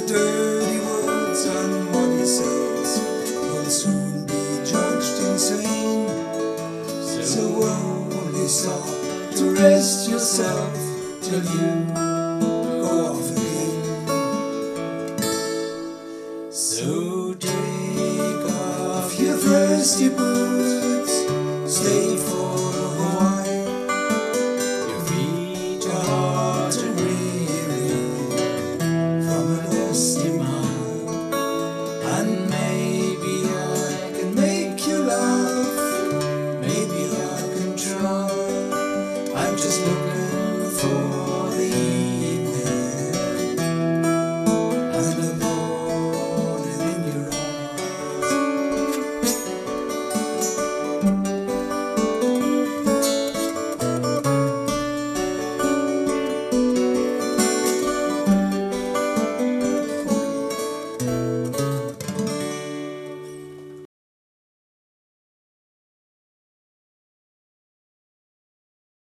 dirty words and money sales will soon be judged insane. So only stop to rest yourself till you go off again. So take off your thirsty boots